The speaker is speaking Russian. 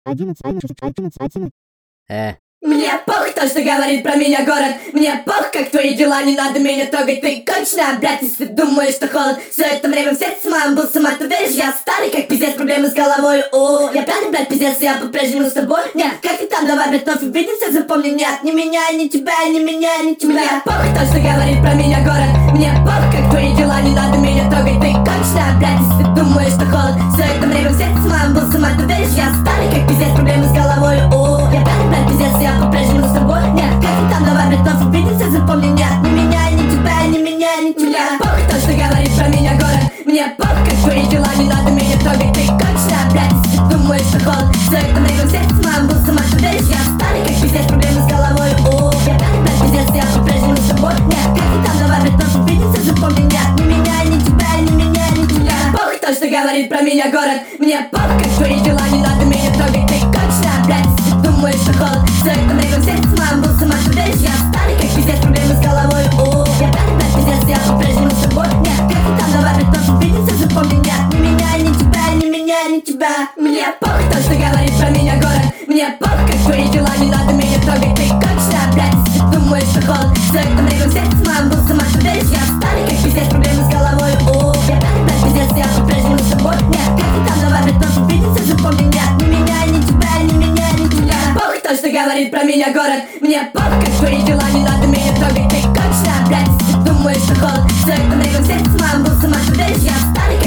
Мне похуй то, что говорит про меня город. Мне похуй, как твои дела, не надо меня трогать. Ты конченая, блядь, если ты думаешь, что холод. Все это время в сердце моем был сама. Ты веришь, я старый, как пиздец, проблемы с головой. О, я пьяный, блядь, пиздец, я по-прежнему с тобой. Нет, как ты там, давай, блядь, вновь увидимся, запомни. Нет, не меня, не тебя, не меня, не тебя. Мне похуй то, что говорит про меня город. Мне похуй, как твои дела, не надо меня трогать. Ты конченая, блядь, если ты думаешь, что холод. Все это время в сердце моем был сама. Ты веришь, я старый, как пиздец, проблемы с головой. О, я пьяный, блядь, пиздец, я по-прежнему с тобой. Нет, как ты там, давай, блядь, вновь увидимся, запомни. Нет, не меня, не тебя, не меня, не тебя. Мне похуй то, что говорит про меня город. Мне похуй, как твои дела, не надо меня трогать. Ты конченая, блядь, если ты думаешь, что холод. Все это время в сердце моем был сама. Ты веришь, я старый, как пиздец, проблемы с головой. О, я пьяный, блядь, пиздец, я по-прежнему с тобой. Нет, как ты там, давай, блядь, вновь увидимся, запомни. Нет, не меня, не тебя, не меня, не тебя. Похуй то, что говорит про меня город. Мне похуй, как твои дела, не надо меня трогать. Ты конченая, блядь, если ты думаешь, что холод. Все это время в сердце моем был сама. Ты веришь, я старый, как пиздец, проблемы с головой. О, я пьяный, блядь, пиздец, я по-прежнему с тобой. Нет, как ты там, давай, блядь, вновь увидимся, запомни. Нет, не меня, не тебя, не меня, не тебя. Мне похуй то, что говорит про меня город. Мне похуй, как твои дела, не надо меня трогать. Ты конченая, блядь, если ты думаешь, что холод. Все это время в сердце моем был сама. Ты веришь, я старый, как пиздец, проблемы с головой. О, я пьяный, блядь, пиздец, я по-прежнему с тобой. Нет, как ты там, давай, блядь, вновь увидимся, запомни. Нет, не меня, не тебя, не меня, не тебя. Похуй то, что говорит про меня город. Мне похуй, как твои дела, не надо меня трогать. Ты конченая, блядь, если ты думаешь, что холод. Все это время в сердце моем был сама. Ты веришь, я старый,